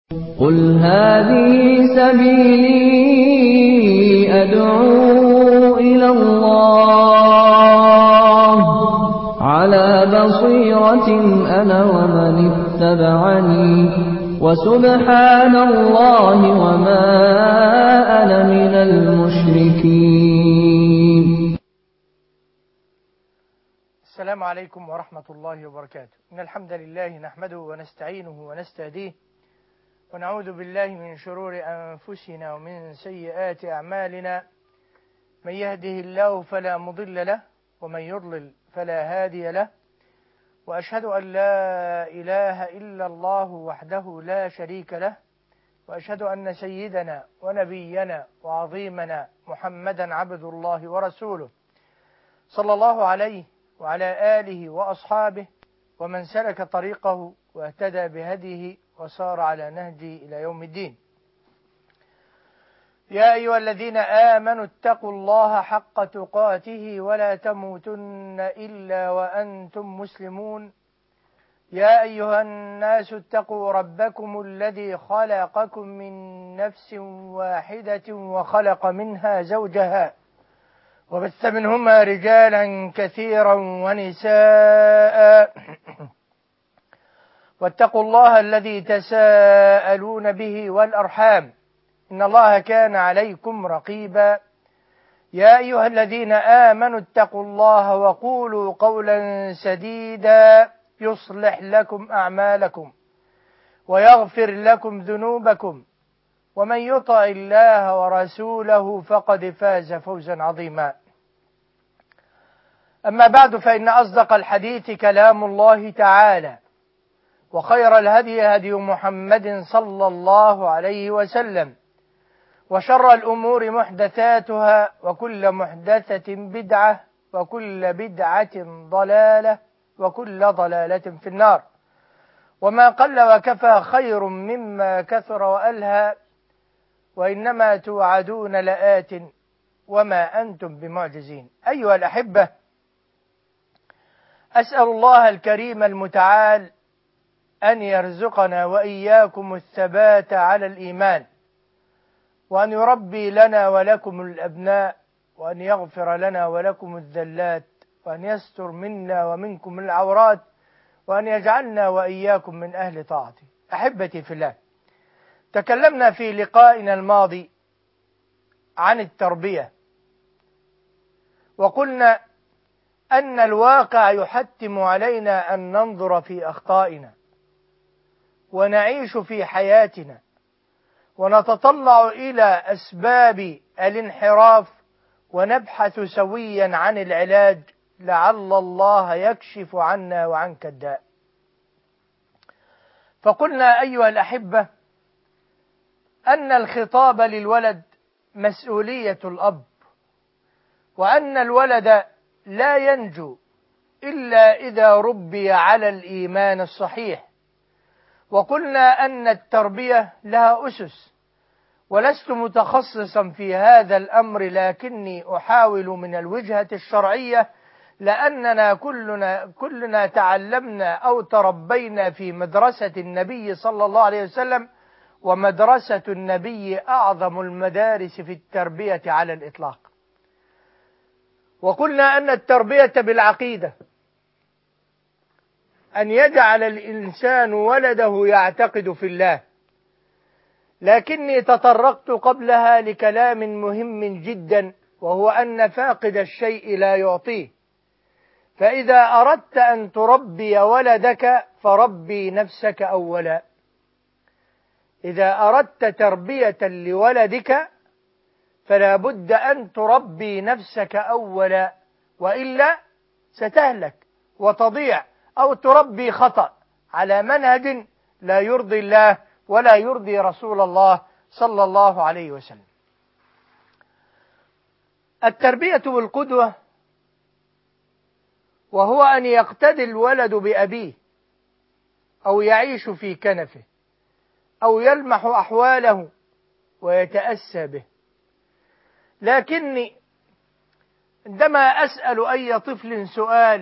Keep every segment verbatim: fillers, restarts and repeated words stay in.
قل هذه سبيلي أدعو إلى الله على بصيرة أنا ومن اتبعني وسبحان الله وما أنا من المشركين. السلام عليكم ورحمة الله وبركاته. إن الحمد لله نحمده ونستعينه ونستهديه ونعوذ بالله من شرور أنفسنا ومن سيئات أعمالنا، من يهده الله فلا مضل له ومن يضلل فلا هادي له، وأشهد أن لا إله إلا الله وحده لا شريك له، وأشهد أن سيدنا ونبينا وعظيمنا محمدا عبد الله ورسوله صلى الله عليه وعلى آله وأصحابه ومن سلك طريقه واهتدى بهديه وسار على نهجه إلى يوم الدين. يا أيها الذين آمنوا اتقوا الله حق تقاته ولا تموتن إلا وأنتم مسلمون. يا أيها الناس اتقوا ربكم الذي خلقكم من نفس واحدة وخلق منها زوجها وبث منهما رجالا كثيرا ونساء، واتقوا الله الذي تساءلون به والأرحام إن الله كان عليكم رقيبا. يا أيها الذين آمنوا اتقوا الله وقولوا قولا سديدا يصلح لكم أعمالكم ويغفر لكم ذنوبكم، ومن يطع الله ورسوله فقد فاز فوزا عظيما. أما بعد، فإن أصدق الحديث كلام الله تعالى، وخير الهدي هدي محمد صلى الله عليه وسلم، وشر الأمور محدثاتها، وكل محدثة بدعة، وكل بدعة ضلالة، وكل ضلالة في النار. وما قل وكفى خير مما كثر وألهى، وإنما توعدون لآت وما أنتم بمعجزين. أيها الأحبة، أسأل الله الكريم المتعال أن يرزقنا وإياكم الثبات على الإيمان، وأن يربي لنا ولكم الأبناء، وأن يغفر لنا ولكم الذلات، وأن يستر منا ومنكم العورات، وأن يجعلنا وإياكم من أهل طاعته. أحبتي في الله، تكلمنا في لقائنا الماضي عن التربية، وقلنا أن الواقع يحتم علينا أن ننظر في أخطائنا ونعيش في حياتنا ونتطلع إلى أسباب الانحراف ونبحث سويا عن العلاج، لعل الله يكشف عنا وعنك الداء. فقلنا أيها الأحبة أن الخطاب للولد مسؤولية الأب، وأن الولد لا ينجو إلا إذا ربي على الإيمان الصحيح. وقلنا أن التربية لها أسس، ولست متخصصا في هذا الأمر، لكني أحاول من الوجهة الشرعية، لأننا كلنا, كلنا تعلمنا أو تربينا في مدرسة النبي صلى الله عليه وسلم، ومدرسة النبي أعظم المدارس في التربية على الإطلاق. وقلنا أن التربية بالعقيدة، أن يجعل الإنسان ولده يعتقد في الله. لكني تطرقت قبلها لكلام مهم جدا، وهو أن فاقد الشيء لا يعطيه. فإذا أردت أن تربي ولدك فربي نفسك أولا. إذا أردت تربية لولدك فلا بد أن تربي نفسك أولا، وإلا ستهلك وتضيع، أو تربي خطأ على منهج لا يرضي الله ولا يرضي رسول الله صلى الله عليه وسلم. التربية بالقدوة، وهو أن يقتدي الولد بأبيه، أو يعيش في كنفه، أو يلمح أحواله ويتأسى به. لكني عندما أسأل أي طفل سؤال: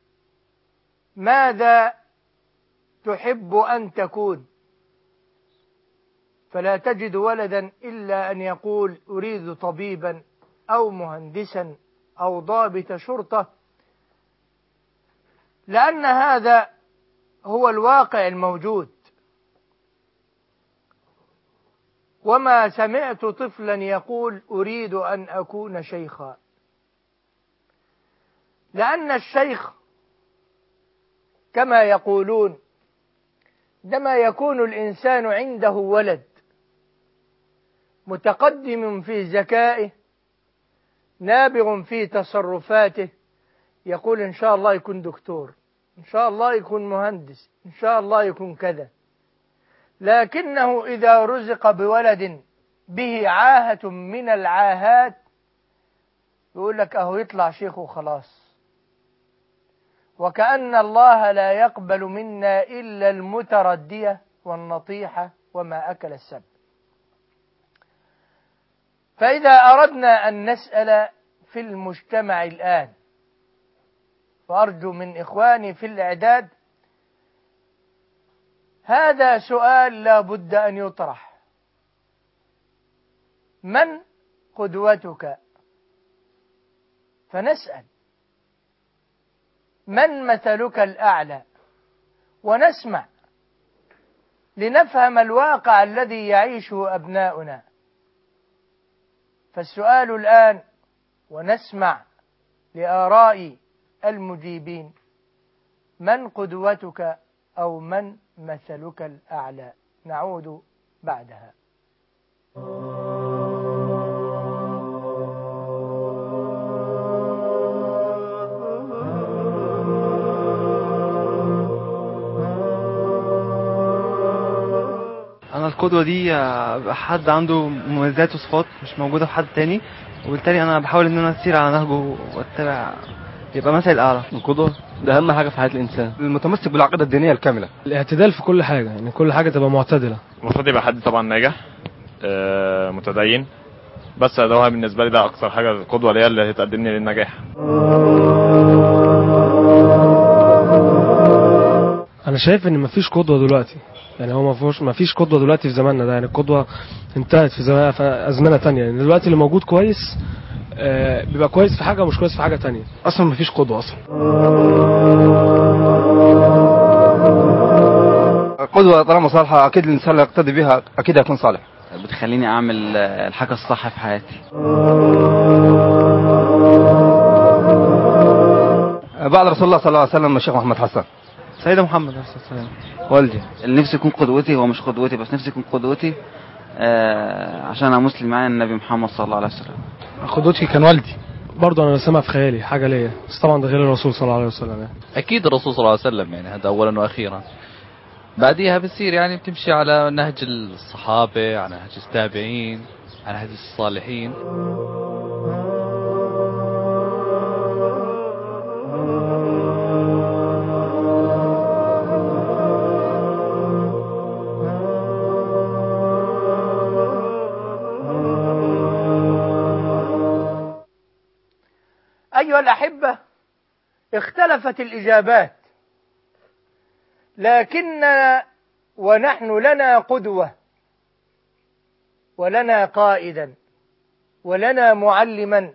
ماذا تحب أن تكون؟ فلا تجد ولدا إلا أن يقول أريد طبيبا أو مهندسا أو ضابط شرطة، لأن هذا هو الواقع الموجود. وما سمعت طفلا يقول أريد أن أكون شيخا، لأن الشيخ كما يقولون عندما يكون الإنسان عنده ولد متقدم في ذكائه نابغ في تصرفاته، يقول إن شاء الله يكون دكتور، إن شاء الله يكون مهندس، إن شاء الله يكون كذا. لكنه إذا رزق بولد به عاهة من العاهات يقول لك أهو يطلع شيخ وخلاص، وكأن الله لا يقبل منا إلا المتردية والنطيحة وما أكل السبع. فإذا أردنا أن نسأل في المجتمع الآن، وأرجو من إخواني في الإعداد هذا سؤال لا بد أن يطرح: من قدوتك؟ فنسأل من مثلك الأعلى، ونسمع لنفهم الواقع الذي يعيشه أبناؤنا. فالسؤال الآن، ونسمع لآراء المجيبين: من قدوتك أو من مثلك الأعلى؟ نعود بعدها. أنا القدوة دي حد عنده مميزات وصفات مش موجودة في حد تاني، وبالتالي أنا بحاول إن أنا أسير على نهجه وأتبع، يبقى مثل الأعلى. القدوة ده أهم حاجة في حياة الإنسان، المتمسك بالعقيدة الدينية الكاملة، الاعتدال في كل حاجة، يعني كل حاجة تبقى معتدلة. المفروض يبقى حد طبعا ناجح متدين، بس ده بالنسبة لي ده أكثر حاجة القدوة ليا اللي هتقدمني للنجاح. أنا شايف إن مفيش قدوة دلوقتي، يعني هو مفيش مفيش قدوة دلوقتي في زماننا ده، يعني القدوة انتهت في زمان في أزمنة تانية. يعني دلوقتي اللي موجود كويس آه بيبقى كويس في حاجة ومش كويس في حاجة تانية. أصلا مفيش قدوة أصلا. القدوة طالما صالحة أكيد الإنسان اللي يقتدي بها أكيد هيكون صالح. بتخليني أعمل الحاجة الصح في حياتي. بعد رسول الله صلى الله عليه وسلم الشيخ محمد حسن. سيدة محمد عليه الصلاة والسلام والدي. اللي نفسي يكون قدوتي هو مش قدوتي بس، نفسي يكون قدوتي آه عشان أنا مسلم معايا النبي محمد صلى الله عليه وسلم. قدوتي كان والدي برضه، أنا سامع في خيالي حاجة ليا، بس طبعا ده غير الرسول صلى الله عليه وسلم. يعني أكيد الرسول صلى الله عليه وسلم، يعني هذا أولا وأخيرا. بعديها بتصير يعني بتمشي على نهج الصحابة، على نهج التابعين، على نهج الصالحين. أيها الأحبة، اختلفت الإجابات، لكننا ونحن لنا قدوة ولنا قائدا ولنا معلما.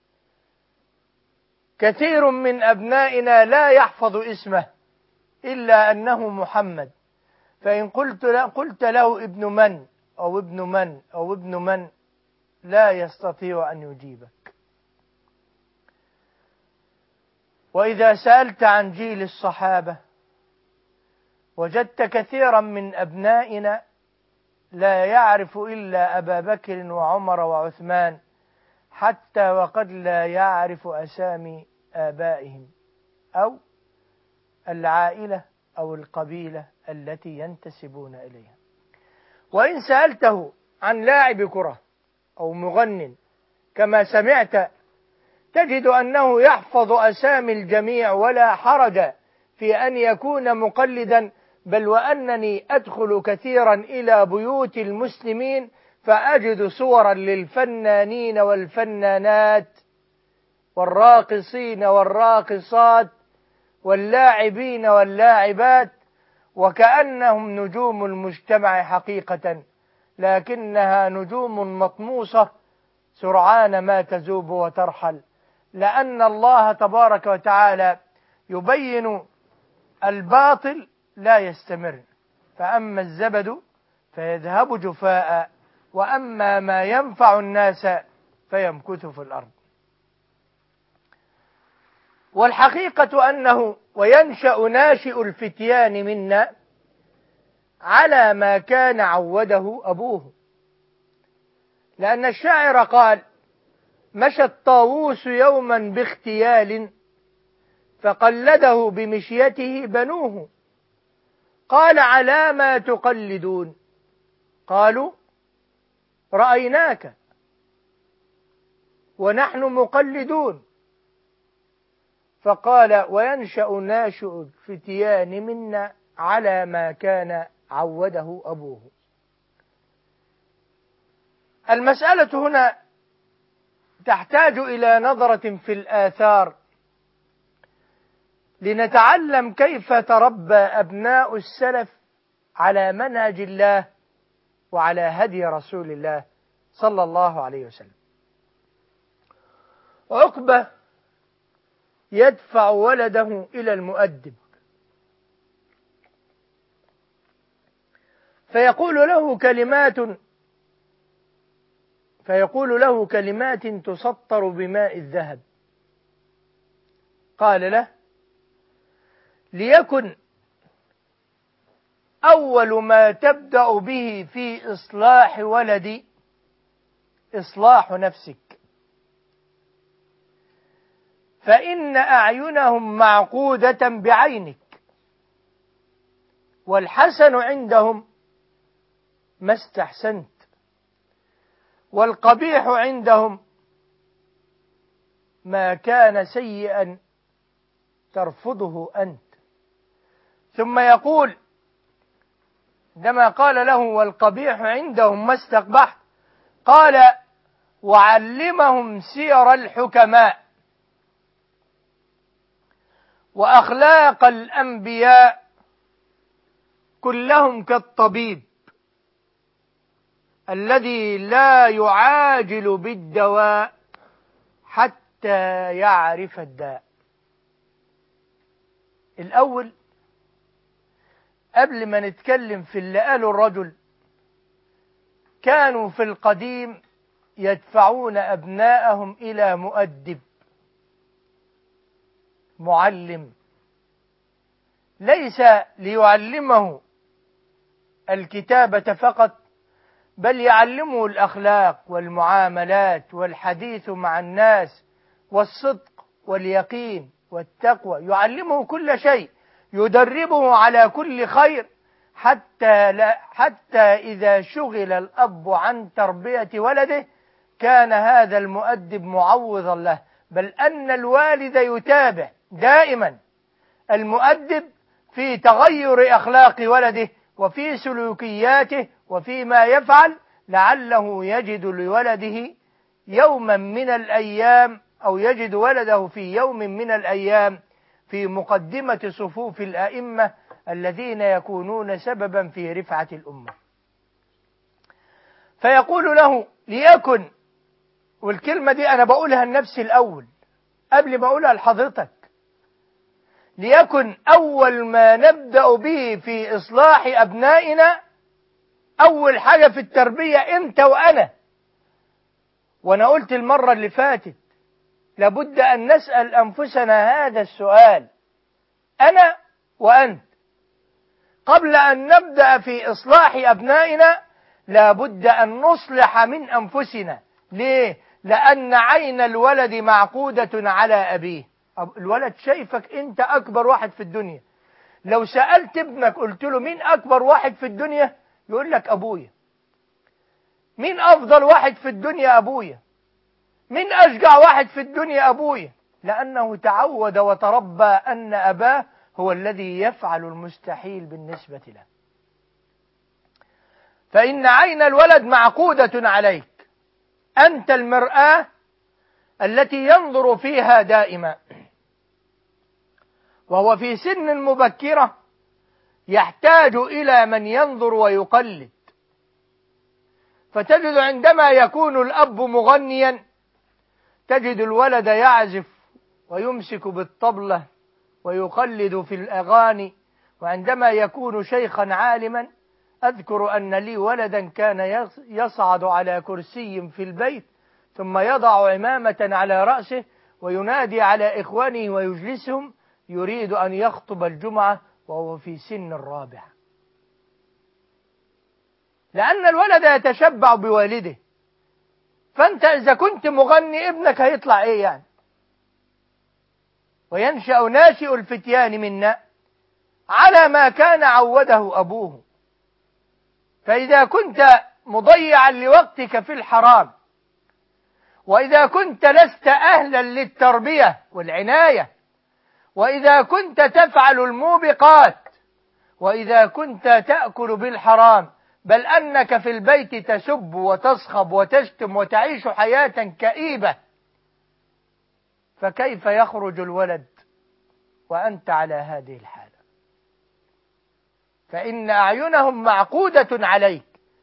كثير من أبنائنا لا يحفظ اسمه إلا أنه محمد، فإن قلت قلت له ابن من أو ابن من أو ابن من لا يستطيع أن يجيبك. وإذا سألت عن جيل الصحابة وجدت كثيرا من أبنائنا لا يعرف إلا أبا بكر وعمر وعثمان، حتى وقد لا يعرف أسامي آبائهم أو العائلة أو القبيلة التي ينتسبون إليها. وإن سألته عن لاعب كرة أو مغن كما سمعت تجد أنه يحفظ أسامي الجميع ولا حرج في أن يكون مقلدا، بل وأنني أدخل كثيرا إلى بيوت المسلمين فأجد صورا للفنانين والفنانات والراقصين والراقصات واللاعبين واللاعبات وكأنهم نجوم المجتمع حقيقة، لكنها نجوم مطموسة سرعان ما تذوب وترحل، لأن الله تبارك وتعالى يبين الباطل لا يستمر. فأما الزبد فيذهب جفاء، وأما ما ينفع الناس فيمكث في الأرض. والحقيقة أنه وينشأ ناشئ الفتيان منا على ما كان عوده أبوه، لأن الشاعر قال: مشى الطاووس يوما باختيال فقلده بمشيته بنوه، قال: على ما تقلدون؟ قالوا: رأيناك ونحن مقلدون. فقال: وينشأ ناشئ الفتيان منا على ما كان عوده أبوه. المسألة هنا تحتاج إلى نظرة في الآثار لنتعلم كيف تربى أبناء السلف على منهج الله وعلى هدي رسول الله صلى الله عليه وسلم. عقبة يدفع ولده إلى المؤدب فيقول له كلمات فيقول له كلمات تسطر بماء الذهب. قال له: ليكن أول ما تبدأ به في إصلاح ولدي إصلاح نفسك، فإن أعينهم معقودة بعينك، والحسن عندهم ما استحسنت، والقبيح عندهم ما كان سيئا ترفضه أنت. ثم يقول عندما قال له: والقبيح عندهم ما استقبحت، قال: وعلمهم سير الحكماء وأخلاق الأنبياء كلهم كالطبيب الذي لا يعاجل بالدواء حتى يعرف الداء. الأول قبل ما نتكلم في اللي قاله الرجل، كانوا في القديم يدفعون أبناءهم إلى مؤدب معلم، ليس ليعلمه الكتابة فقط، بل يعلمه الأخلاق والمعاملات والحديث مع الناس والصدق واليقين والتقوى، يعلمه كل شيء، يدربه على كل خير، حتى لا حتى إذا شغل الأب عن تربية ولده كان هذا المؤدب معوضا له، بل أن الوالد يتابع دائما المؤدب في تغير أخلاق ولده وفي سلوكياته وفيما يفعل، لعله يجد لولده يوما من الأيام أو يجد ولده في يوم من الأيام في مقدمة صفوف الأئمة الذين يكونون سببا في رفعة الأمة. فيقول له: ليكن، والكلمة دي أنا بقولها لنفسي الأول قبل ما أقولها لحضرتك، ليكن أول ما نبدأ به في إصلاح أبنائنا، أول حاجة في التربية أنت وأنا. وأنا قلت المرة اللي فاتت لابد أن نسأل أنفسنا هذا السؤال، أنا وأنت، قبل أن نبدأ في إصلاح أبنائنا لابد أن نصلح من أنفسنا. ليه؟ لأن عين الولد معقودة على أبيه. الولد شايفك أنت أكبر واحد في الدنيا. لو سألت ابنك قلت له مين أكبر واحد في الدنيا، يقول لك أبويا. مين أفضل واحد في الدنيا؟ أبويا. مين أشجع واحد في الدنيا؟ أبويا، لأنه تعود وتربى أن أباه هو الذي يفعل المستحيل بالنسبة له. فإن عين الولد معقودة عليك، أنت المرآة التي ينظر فيها دائما، وهو في سن مبكرة يحتاج إلى من ينظر ويقلد. فتجد عندما يكون الأب مغنيا تجد الولد يعزف ويمسك بالطبلة ويقلد في الأغاني. وعندما يكون شيخا عالما، أذكر أن لي ولدا كان يصعد على كرسي في البيت ثم يضع عمامة على رأسه وينادي على إخوانه ويجلسهم يريد أن يخطب الجمعة وهو في سن الرابعة، لأن الولد يتشبع بوالده. فأنت إذا كنت مغني ابنك هيطلع إيه يعني؟ وينشأ ناشئ الفتيان منا على ما كان عوده أبوه. فإذا كنت مضيعا لوقتك في الحرام، وإذا كنت لست أهلا للتربية والعناية، وإذا كنت تفعل الموبقات، وإذا كنت تأكل بالحرام، بل أنك في البيت تسب وتصخب وتشتم وتعيش حياة كئيبة، فكيف يخرج الولد وأنت على هذه الحالة؟ فإن أعينهم معقودة عليك.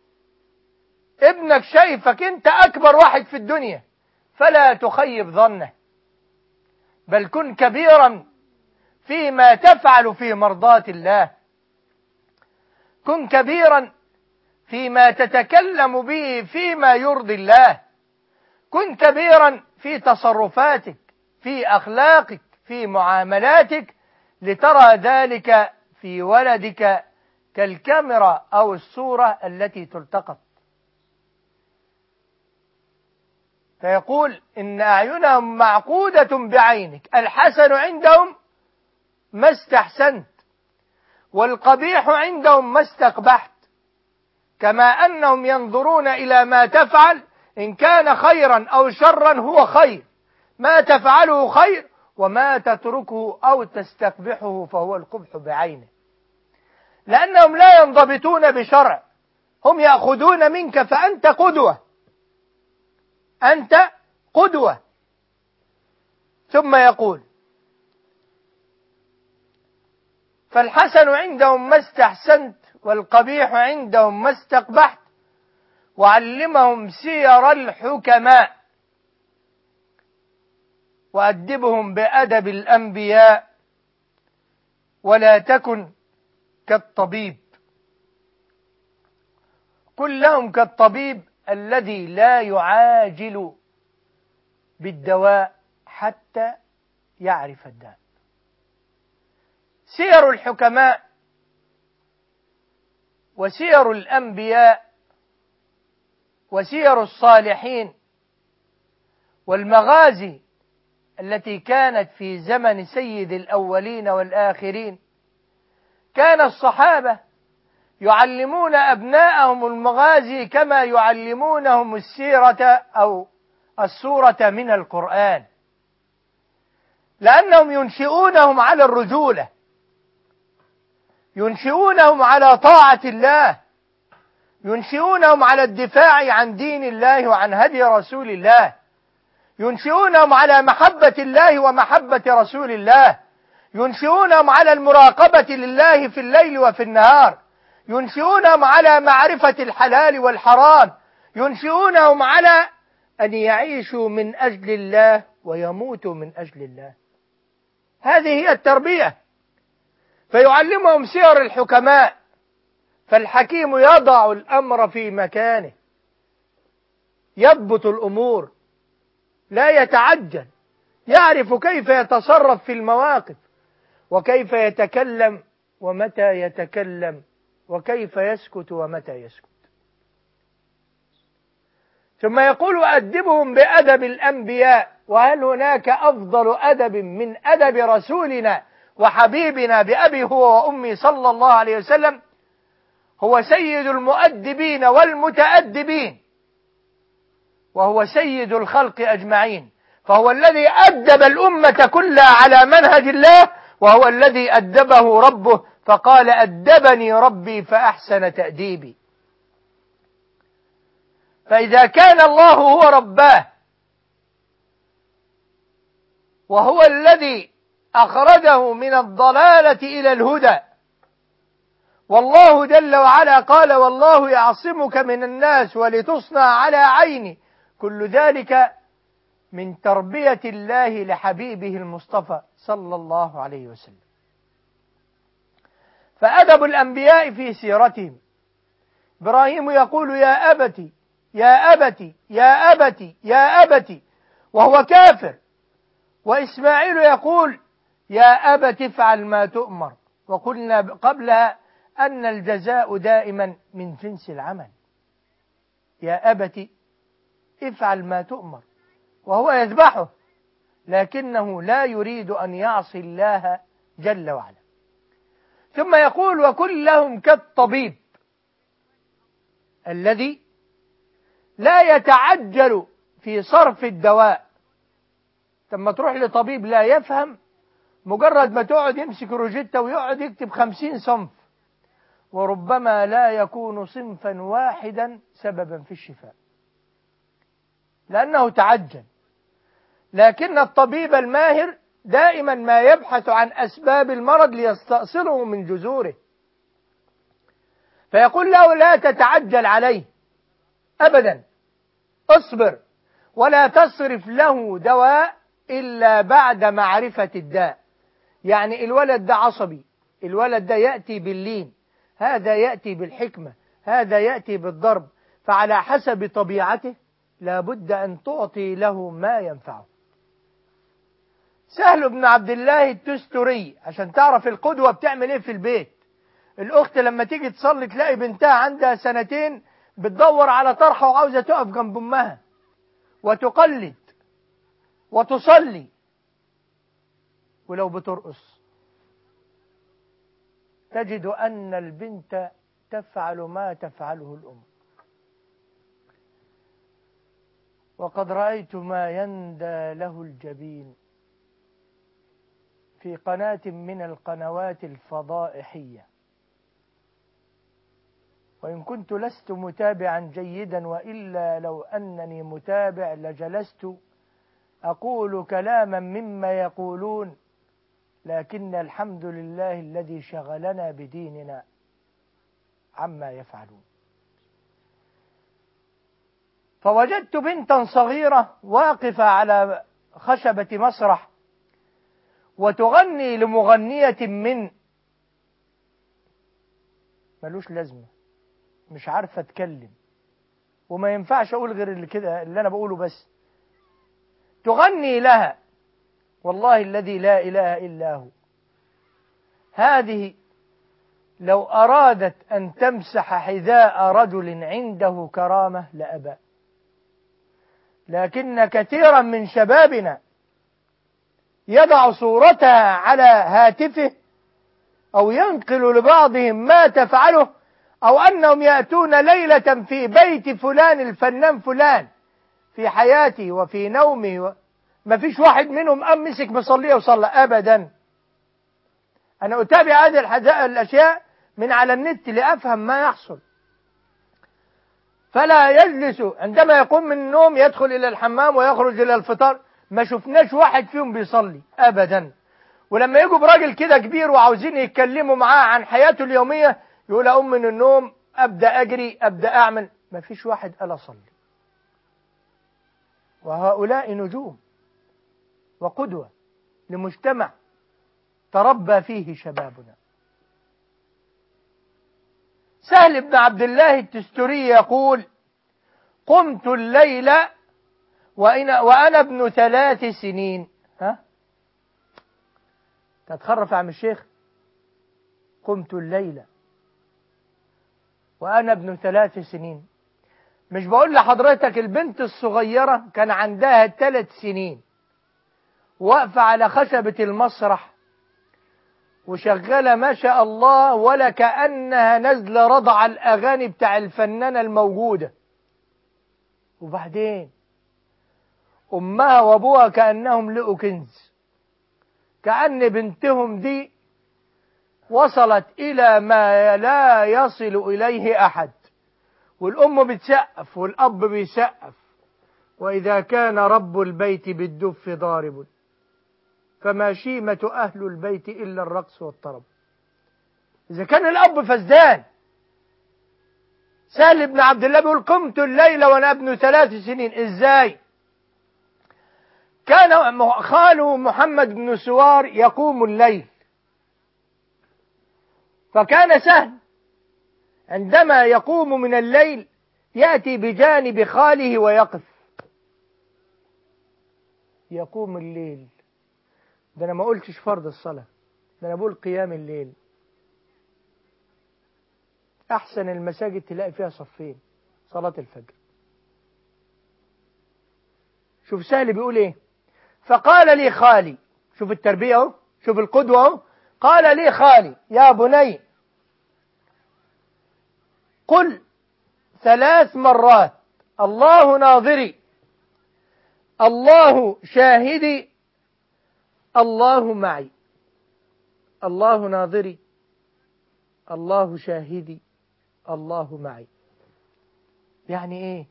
ابنك شايفك أنت أكبر واحد في الدنيا، فلا تخيب ظنه، بل كن كبيرا فيما تفعل في مرضاة الله، كن كبيرا فيما تتكلم به فيما يرضي الله، كن كبيرا في تصرفاتك، في أخلاقك، في معاملاتك، لترى ذلك في ولدك كالكاميرا أو الصورة التي تلتقط. فيقول إن أعينهم معقودة بعينك، الحسن عندهم ما استحسنت، والقبيح عندهم ما استقبحت، كما أنهم ينظرون إلى ما تفعل، إن كان خيرا أو شرا هو خير، ما تفعله خير، وما تتركه أو تستقبحه فهو القبح بعينه، لأنهم لا ينضبطون بشرع، هم يأخذون منك فأنت قدوة، أنت قدوة. ثم يقول فالحسن عندهم ما استحسنت، والقبيح عندهم ما استقبحت، وعلمهم سير الحكماء، وأدبهم بأدب الأنبياء، ولا تكن كالطبيب. قل لهم كالطبيب الذي لا يعاجل بالدواء حتى يعرف الداء. سير الحكماء وسير الأنبياء وسير الصالحين والمغازي التي كانت في زمن سيد الأولين والآخرين، كان الصحابة يعلمون أبناءهم المغازي كما يعلمونهم السيرة أو السورة من القرآن، لأنهم ينشئونهم على الرجولة، ينشئونهم على طاعة الله، ينشئونهم على الدفاع عن دين الله وعن هدي رسول الله، ينشئونهم على محبة الله ومحبة رسول الله، ينشئونهم على المراقبة لله في الليل وفي النهار، ينشئونهم على معرفة الحلال والحرام، ينشئونهم على أن يعيشوا من أجل الله ويموتوا من أجل الله. هذه هي التربية. فيعلمهم سير الحكماء، فالحكيم يضع الأمر في مكانه، يضبط الأمور، لا يتعجل، يعرف كيف يتصرف في المواقف، وكيف يتكلم ومتى يتكلم، وكيف يسكت ومتى يسكت. ثم يقول أدبهم بأدب الأنبياء. وهل هناك أفضل أدب من أدب رسولنا وحبيبنا بأبي هو وأمي صلى الله عليه وسلم؟ هو سيد المؤدبين والمتأدبين، وهو سيد الخلق أجمعين، فهو الذي أدب الأمة كلها على منهج الله، وهو الذي أدبه ربه فقال أدبني ربي فأحسن تأديبي. فإذا كان الله هو رباه، وهو الذي أخرجه من الضلالة إلى الهدى، والله جل وعلا قال والله يعصمك من الناس ولتصنع على عيني، كل ذلك من تربية الله لحبيبه المصطفى صلى الله عليه وسلم. فأدب الأنبياء في سيرتهم، إبراهيم يقول يا أبتي يا أبتي يا أبتي يا أبتي وهو كافر، وإسماعيل يقول يا أبت افعل ما تؤمر، وقلنا قبلها أن الجزاء دائما من جنس العمل. يا أبت افعل ما تؤمر، وهو يذبحه لكنه لا يريد أن يعصي الله جل وعلا. ثم يقول وكن لهم كالطبيب الذي لا يتعجل في صرف الدواء. لما تروح لطبيب لا يفهم، مجرد ما تقعد يمسك روجيتا ويقعد يكتب خمسين صنف، وربما لا يكون صنفا واحدا سببا في الشفاء لأنه تعجل. لكن الطبيب الماهر دائما ما يبحث عن أسباب المرض ليستأصله من جذوره، فيقول له لا تتعجل عليه أبدا، اصبر ولا تصرف له دواء إلا بعد معرفة الداء. يعني الولد ده عصبي، الولد ده يأتي باللين، هذا يأتي بالحكمة، هذا يأتي بالضرب، فعلى حسب طبيعته لابد أن تعطي له ما ينفعه. سهل بن عبد الله التستري، عشان تعرف القدوة بتعمل ايه في البيت. الأخت لما تيجي تصلي تلاقي بنتها عندها سنتين بتدور على طرحة وعاوزة تقف جنب أمها وتقلد وتصلي، ولو بترقص تجد أن البنت تفعل ما تفعله الأم. وقد رأيت ما يندى له الجبين في قناة من القنوات الفضائحية، وإن كنت لست متابعا جيدا، وإلا لو أنني متابع لجلست أقول كلاما مما يقولون، لكن الحمد لله الذي شغلنا بديننا عما يفعلون. فوجدت بنتا صغيرة واقفة على خشبة مسرح وتغني لمغنية من ملوش لازمة، مش عارفة اتكلم، وما ينفعش اقول غير اللي كده اللي انا بقوله، بس تغني لها والله الذي لا اله الا هو. هذه لو ارادت ان تمسح حذاء رجل عنده كرامة لأبى، لكن كثيرا من شبابنا يضع صورتها على هاتفه أو ينقل لبعضهم ما تفعله، أو أنهم يأتون ليلة في بيت فلان الفنان فلان في حياته وفي نومه، ما فيش واحد منهم أم مسك مصليه وصلى أبدا. أنا أتابع هذه الأشياء من على النت لأفهم ما يحصل. فلا يجلس عندما يقوم من النوم يدخل إلى الحمام ويخرج إلى الفطار، ما شفناش واحد فيهم بيصلي أبدا. ولما يجوا براجل كده كبير وعاوزين يتكلموا معاه عن حياته اليومية يقول أقوم من النوم أبدأ أجري أبدأ أعمل، ما فيش واحد قال أصلي. وهؤلاء نجوم وقدوة لمجتمع تربى فيه شبابنا. سهل بن عبد الله التستري يقول قمت الليل وأنا ابن ثلاث سنين. ها تتخرف يا عم الشيخ؟ قمت الليل وأنا ابن ثلاث سنين. مش بقول لحضرتك البنت الصغيرة كان عندها ثلاث سنين واقفة على خشبة المسرح وشغالة ما شاء الله ولا كأنها نزل رضع الأغاني بتاع الفنانة الموجودة، وبعدين أمها وأبوها كأنهم لقوا كنز، كأن بنتهم دي وصلت إلى ما لا يصل إليه أحد، والأم بتسقف والأب بيسقف، وإذا كان رب البيت بالدف ضارب فما شيمة أهل البيت إلا الرقص والطرب. إذا كان الأب فسدان، سهل بن عبد الله بيقول قمت الليل وأنا ابن ثلاث سنين. إزاي؟ كان خاله محمد بن سوار يقوم الليل، فكان سهل عندما يقوم من الليل يأتي بجانب خاله ويقف. يقوم الليل، ده أنا ما قلتش فرض الصلاة، ده أنا بقول قيام الليل. أحسن المساجد تلاقي فيها صفين صلاة الفجر. شوف سهل بيقول إيه؟ فقال لي خالي، شوف التربية اهو، شوف القدوة اهو. قال لي خالي يا بني قل ثلاث مرات الله ناظري، الله شاهدي، الله معي. الله ناظري، الله شاهدي، الله معي. يعني ايه؟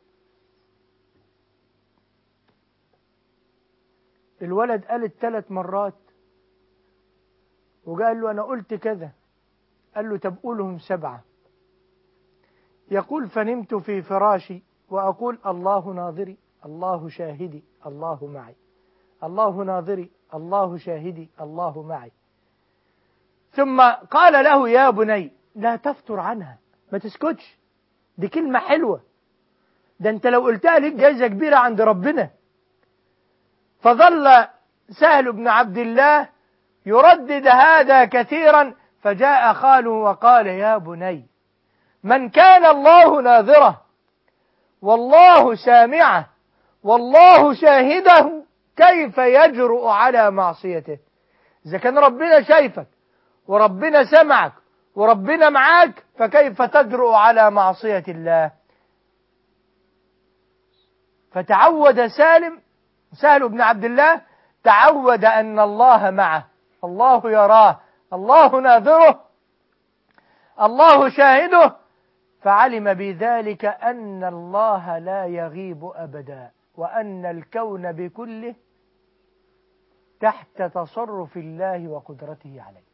الولد قال الثلاث مرات وقال له أنا قلت كذا. قال له طب قولهم سبعة. يقول فنمت في فراشي وأقول الله ناظري، الله شاهدي، الله معي، الله ناظري، الله شاهدي، الله معي. ثم قال له يا بني لا تفتر عنها، ما تسكتش، دي كلمة حلوة، ده انت لو قلتها لك جايزة كبيرة عند ربنا. فظل سهل بن عبد الله يردد هذا كثيرا، فجاء خاله وقال يا بني من كان الله ناظره والله سامعه والله شاهده كيف يجرؤ على معصيته؟ إذا كان ربنا شايفك وربنا سمعك وربنا معاك فكيف تجرؤ على معصية الله؟ فتعود سالم سهل بن عبد الله، تعود أن الله معه، الله يراه، الله ناظره، الله شاهده، فعلم بذلك أن الله لا يغيب أبدا، وأن الكون بكله تحت تصرف الله وقدرته عليه.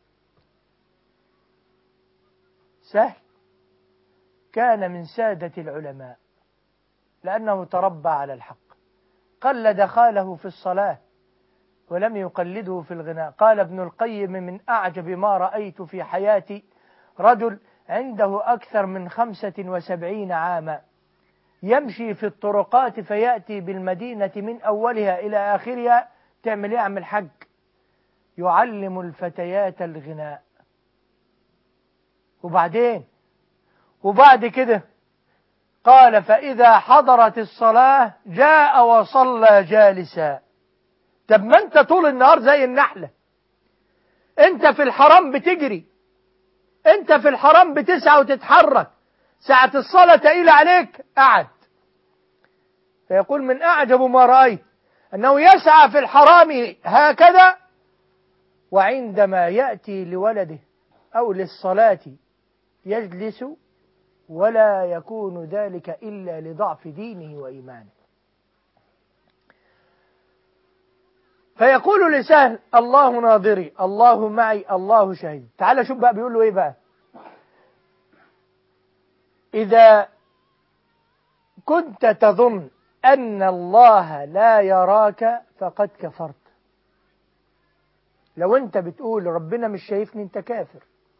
سهل كان من سادة العلماء لأنه تربى على الحق، قلد خاله في الصلاة ولم يقلده في الغناء. قال ابن القيم من أعجب ما رأيت في حياتي رجل عنده أكثر من خمسة وسبعين عاما يمشي في الطرقات فيأتي بالمدينة من أولها إلى آخرها، تعمل يعمل حج، يعلم الفتيات الغناء. وبعدين وبعد كده قال فإذا حضرت الصلاة جاء وصلى جالسا. طب ما انت طول النهار زي النحلة، انت في الحرام بتجري، انت في الحرام بتسعى وتتحرك، ساعة الصلاة تقيلة عليك قعد. فيقول من أعجب ما رأيت أنه يسعى في الحرام هكذا، وعندما يأتي لولده أو للصلاة يجلس، ولا يكون ذلك إلا لضعف دينه وإيمانه. فيقول لسهل الله ناظري، الله معي، الله شاهد. تعال شوف بقى بيقول له إيه بقى. إذا كنت تظن أن الله لا يراك فقد كفرت. لو أنت بتقول ربنا مش شايفني أنت كافر،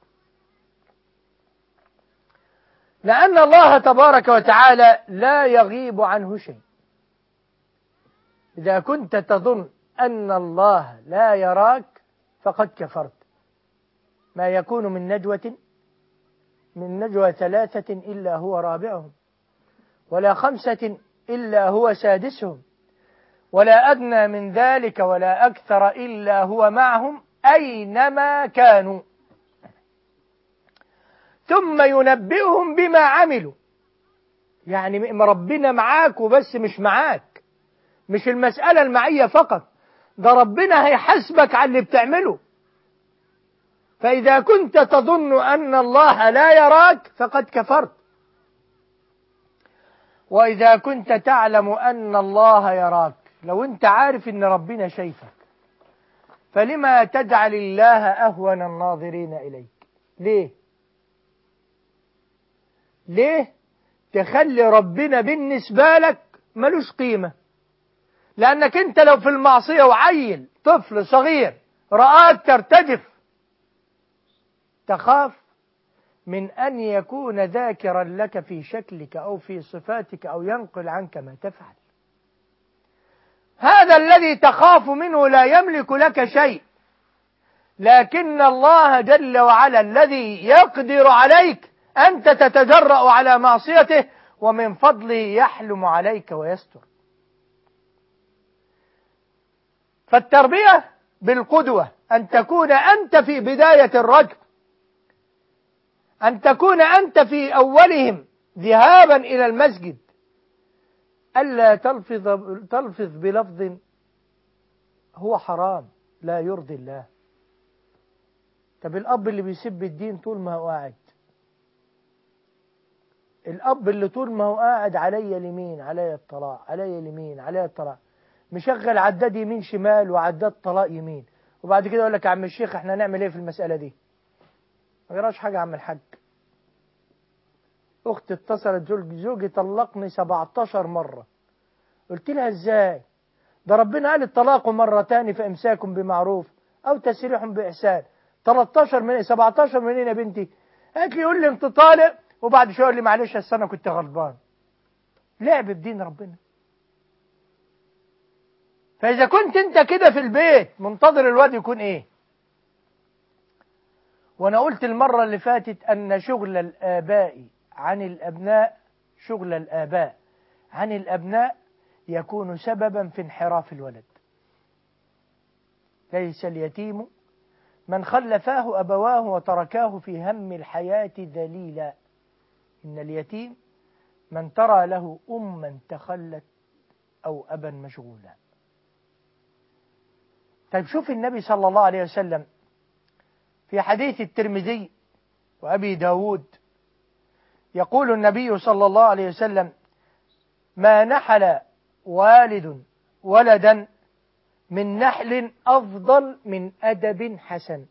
لأن الله تبارك وتعالى لا يغيب عنه شيء. إذا كنت تظن أن الله لا يراك فقد كفرت. ما يكون من نجوة من نجوى ثلاثة إلا هو رابعهم، ولا خمسة إلا هو سادسهم، ولا أدنى من ذلك ولا أكثر إلا هو معهم أينما كانوا، ثم ينبئهم بما عملوا. يعني ربنا معاك وبس مش معاك، مش المسألة المعية فقط، ده ربنا هيحاسبك على اللي بتعمله. فإذا كنت تظن أن الله لا يراك فقد كفرت. وإذا كنت تعلم أن الله يراك، لو أنت عارف أن ربنا شايفك، فلما تجعل الله أهون الناظرين إليك؟ ليه؟ ليه تخلي ربنا بالنسبة لك ملوش قيمة؟ لأنك أنت لو في المعصية وعيل طفل صغير رآك ترتجف تخاف من أن يكون ذاكرا لك في شكلك أو في صفاتك أو ينقل عنك ما تفعل. هذا الذي تخاف منه لا يملك لك شيء، لكن الله جل وعلا الذي يقدر عليك أنت تتجرأ على معصيته ومن فضله يحلم عليك ويستر. فالتربية بالقدوة، أن تكون أنت في بداية الرجل، أن تكون أنت في أولهم ذهابا إلى المسجد، ألا تلفظ, تلفظ بلفظ هو حرام لا يرضي الله. طب الأب اللي بيسب الدين طول ما هو قاعد، الأب اللي طول ما هو قاعد علي اليمين علي الطلاق علي اليمين علي الطلاق، مشغل عداد يمين شمال وعداد طلاق يمين، وبعد كده يقول لك يا عم الشيخ احنا نعمل ايه في المسألة دي؟ ما يراش حاجة يا عم الحاج. أختي اتصلت زوجي طلقني سبعتاشر مرة. قلت لها ازاي؟ ده ربنا قال الطلاق مرتان فإمساك بمعروف أو تسريح بإحسان. تلتاشر من سبعتاشر منين يا بنتي؟ قالت لي يقول لي انت طالق، وبعد شوية يقول لي معلش أصل أنا كنت غلطان. لعب بدين ربنا. فإذا كنت أنت كده في البيت منتظر الواد يكون إيه؟ وأنا قلت المرة اللي فاتت أن شغل الآباء عن الأبناء شغل الآباء عن الأبناء يكون سببا في انحراف الولد. ليس اليتيم من خلفاه أبواه وتركاه في هم الحياة ذليلا، إن اليتيم من ترى له أما تخلت أو أبا مشغولا. طيب شوف النبي صلى الله عليه وسلم في حديث الترمذي وأبي داود يقول النبي صلى الله عليه وسلم: ما نحل والد ولدا من نحل أفضل من أدب حسن.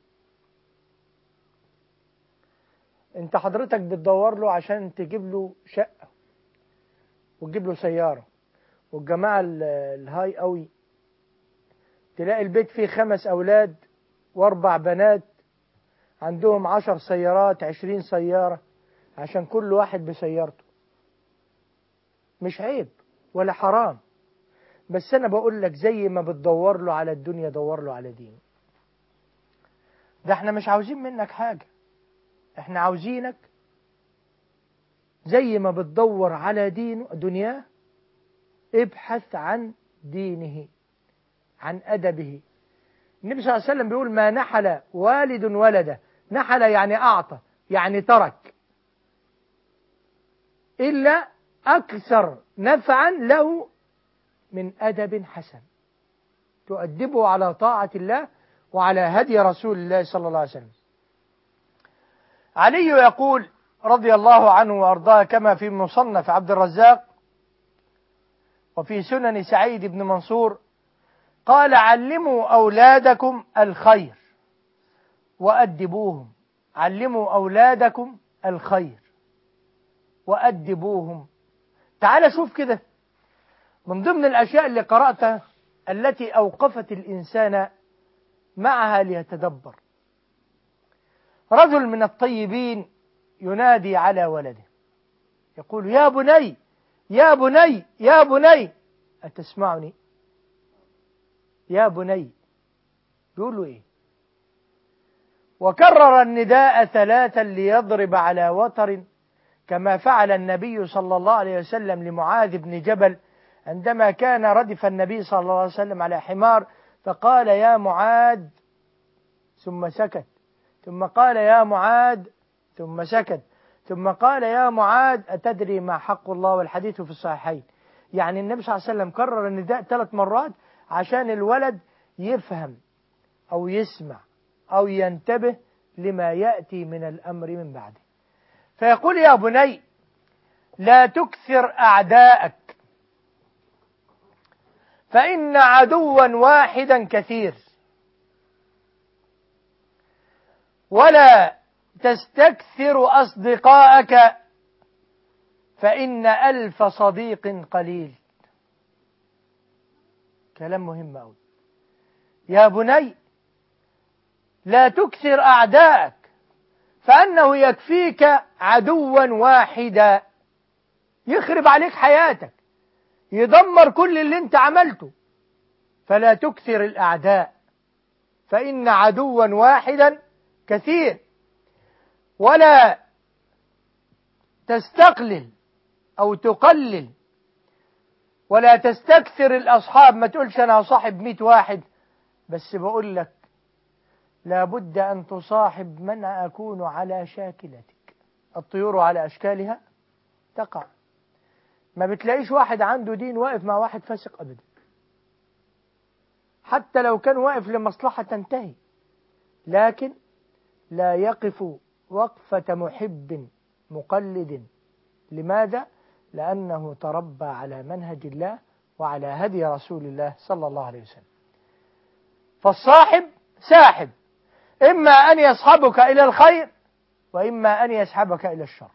انت حضرتك بتدور له عشان تجيب له شقة وتجيب له سيارة، والجماعة الهاي قوي تلاقي البيت فيه خمس أولاد واربع بنات عندهم عشر سيارات عشرين سيارة عشان كل واحد بسيارته. مش عيب ولا حرام، بس أنا بقول لك زي ما بتدور له على الدنيا دور له على دين. ده احنا مش عاوزين منك حاجة، احنا عاوزينك زي ما بتدور على دينه دنياه ابحث عن دينه عن أدبه. النبي صلى الله عليه وسلم بيقول: ما نحل والد ولده، نحل يعني أعطى يعني ترك، إلا أكثر نفعا له من أدب حسن تؤدبه على طاعة الله وعلى هدي رسول الله صلى الله عليه وسلم. علي يقول رضي الله عنه وأرضاه كما في مصنف عبد الرزاق وفي سنن سعيد بن منصور قال: علموا أولادكم الخير وأدبوهم. علموا أولادكم الخير وأدبوهم. تعال شوف كده من ضمن الأشياء اللي قرأتها التي أوقفت الإنسان معها ليتدبر. رجل من الطيبين ينادي على ولده يقول: يا بني يا بني يا بني أتسمعني؟ يا بني بيقول له إيه؟ وكرر النداء ثلاثا ليضرب على وتر كما فعل النبي صلى الله عليه وسلم لمعاذ بن جبل عندما كان ردف النبي صلى الله عليه وسلم على حمار فقال: يا معاذ، ثم سكت، ثم قال: يا معاذ، ثم سكت، ثم قال: يا معاذ أتدري ما حق الله؟ والحديث في الصحيحين. يعني النبي صلى الله عليه وسلم كرر النداء ثلاث مرات عشان الولد يفهم أو يسمع أو ينتبه لما يأتي من الأمر من بعده. فيقول: يا بني لا تكثر أعداءك فإن عدوا واحدا كثير، ولا تستكثر أصدقائك فإن ألف صديق قليل. كلام مهم أوي. يا بني لا تكثر أعداءك فأنه يكفيك عدوا واحدا يخرب عليك حياتك، يدمر كل اللي انت عملته. فلا تكثر الأعداء فإن عدوا واحدا كثير. ولا تستقلل أو تقلل ولا تستكثر الأصحاب. ما تقولش أنا أصاحب مئة واحد، بس بقول لك لابد أن تصاحب من أكون على شاكلتك. الطيور على أشكالها تقع. ما بتلاقيش واحد عنده دين واقف مع واحد فاسق أبدا، حتى لو كان واقف لمصلحة تنتهي، لكن لا يقف وقفة محب مقلد. لماذا؟ لأنه تربى على منهج الله وعلى هدي رسول الله صلى الله عليه وسلم. فالصاحب ساحب، إما أن يصحبك إلى الخير وإما أن يسحبك إلى الشر.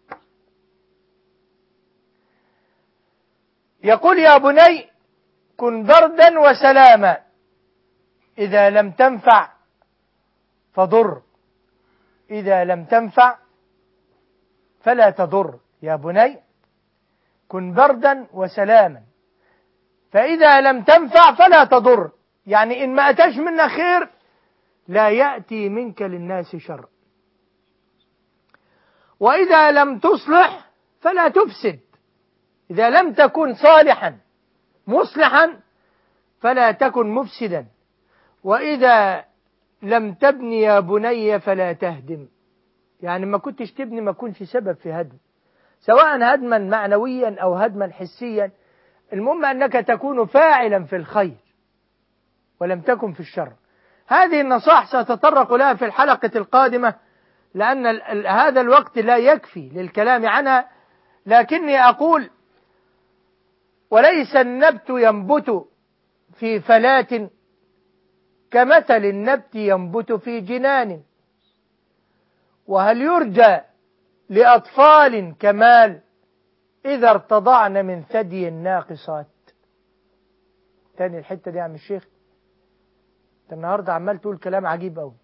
يقول يا بني كن بردا وسلاما، إذا لم تنفع فضر، إذا لم تنفع فلا تضر. يا بني كن بردا وسلاما، فإذا لم تنفع فلا تضر. يعني إن ما أتاش منك خير لا يأتي منك للناس شر، وإذا لم تصلح فلا تفسد. إذا لم تكن صالحا مصلحا فلا تكن مفسدا، وإذا لم تبني يا بني فلا تهدم. يعني ما كنتش تبني ما كنتش سبب في هدم، سواء هدما معنويا أو هدما حسيا. المهم أنك تكون فاعلا في الخير ولم تكن في الشر. هذه النصائح سأتطرق لها في الحلقة القادمة، لأن هذا الوقت لا يكفي للكلام عنها، لكني أقول وليس النبت ينبت في فلاة كمثل النبت ينبت في جنان، وهل يرجى لأطفال كمال إذا ارتضعن من ثدي الناقصات. تاني الحتة دي يا عم الشيخ، النهاردة عمال تقول كلام عجيب أوي.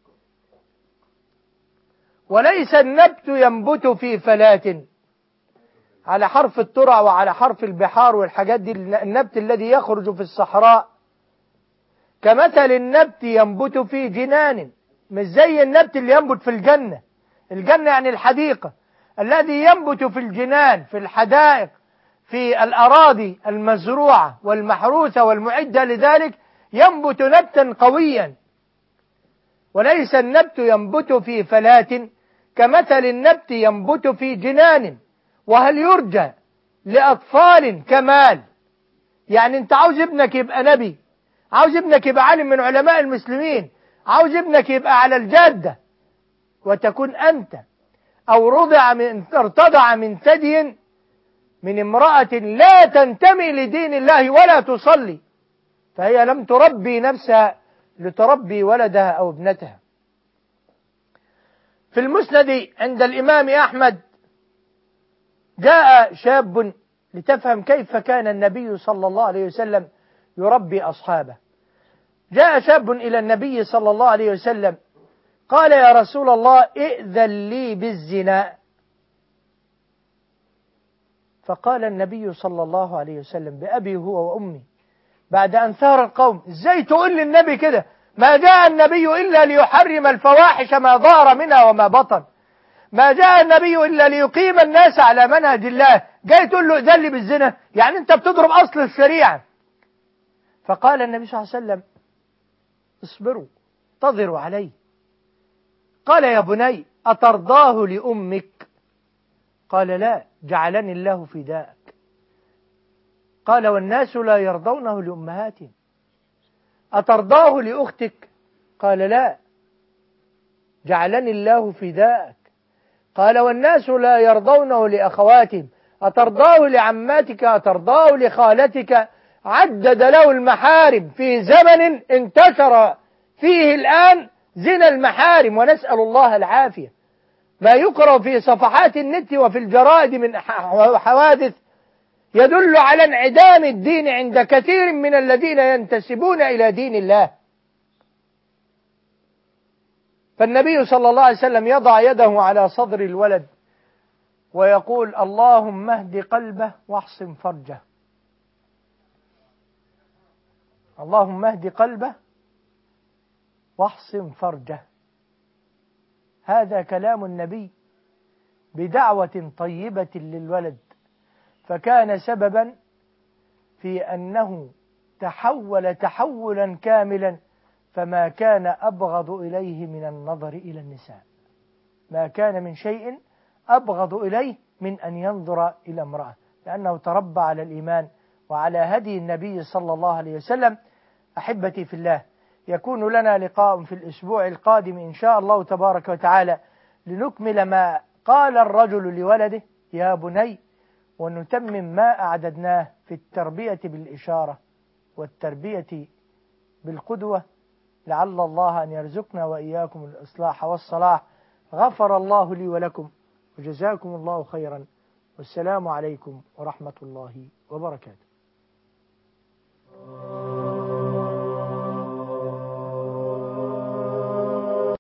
وليس النبت ينبت في فلاة، على حرف الترع وعلى حرف البحار والحاجات دي، النبت الذي يخرج في الصحراء كمثل النبت ينبت في جنان، مش زي النبت اللي ينبت في الجنة. الجنة يعني الحديقة، الذي ينبت في الجنان في الحدائق في الأراضي المزروعة والمحروثة والمعدة لذلك ينبت نبتا قويا. وليس النبت ينبت في فلاة كمثل النبت ينبت في جنان، وهل يرجى لأطفال كمال. يعني انت عاوز ابنك يبقى نبي، عاوز ابنك يبقى عالم من علماء المسلمين، عاوز ابنك يبقى على الجادة، وتكون أنت أو رضع من ارتضع من ثدي من امرأة لا تنتمي لدين الله ولا تصلي، فهي لم تربي نفسها لتربي ولدها أو ابنتها. في المسند عند الإمام أحمد جاء شاب، لتفهم كيف كان النبي صلى الله عليه وسلم يربي أصحابه. جاء شاب إلى النبي صلى الله عليه وسلم قال يا رسول الله ائذن لي بالزنا. فقال النبي صلى الله عليه وسلم بأبي هو وأمي، بعد أن ثار القوم، ازاي تقول للنبي كده؟ ما جاء النبي إلا ليحرم الفواحش ما ظهر منها وما بطن، ما جاء النبي إلا ليقيم الناس على منهج الله، جاي تقول له ائذن لي بالزنا؟ يعني أنت بتضرب أصل الشريعة. فقال النبي صلى الله عليه وسلم اصبروا انتظروا عليه. قال يا بني أترضاه لأمك؟ قال لا، جعلني الله فداءك. قال والناس لا يرضونه لأمهاتهم. أترضاه لأختك؟ قال لا، جعلني الله فداءك. قال والناس لا يرضونه لأخواتهم. أترضاه لعماتك؟ أترضاه لخالتك؟ عدد له المحارم في زمن انتشر فيه الآن زنا المحارم، ونسأل الله العافية. ما يقرأ في صفحات النت وفي الجرائد من حوادث يدل على انعدام الدين عند كثير من الذين ينتسبون إلى دين الله. فالنبي صلى الله عليه وسلم يضع يده على صدر الولد ويقول اللهم اهد قلبه واحصن فرجه. اللهم اهد قلبه واحصن فرجه. هذا كلام النبي بدعوة طيبة للولد، فكان سببا في أنه تحول تحولا كاملا، فما كان أبغض إليه من النظر إلى النساء، ما كان من شيء أبغض إليه من أن ينظر إلى امرأة، لأنه تربى على الإيمان وعلى هدي النبي صلى الله عليه وسلم. أحبتي في الله، يكون لنا لقاء في الأسبوع القادم إن شاء الله تبارك وتعالى لنكمل ما قال الرجل لولده يا بني، ونتمم ما أعددناه في التربية بالإشارة والتربية بالقدوة، لعل الله أن يرزقنا وإياكم الإصلاح والصلاح. غفر الله لي ولكم وجزاكم الله خيرا، والسلام عليكم ورحمة الله وبركاته.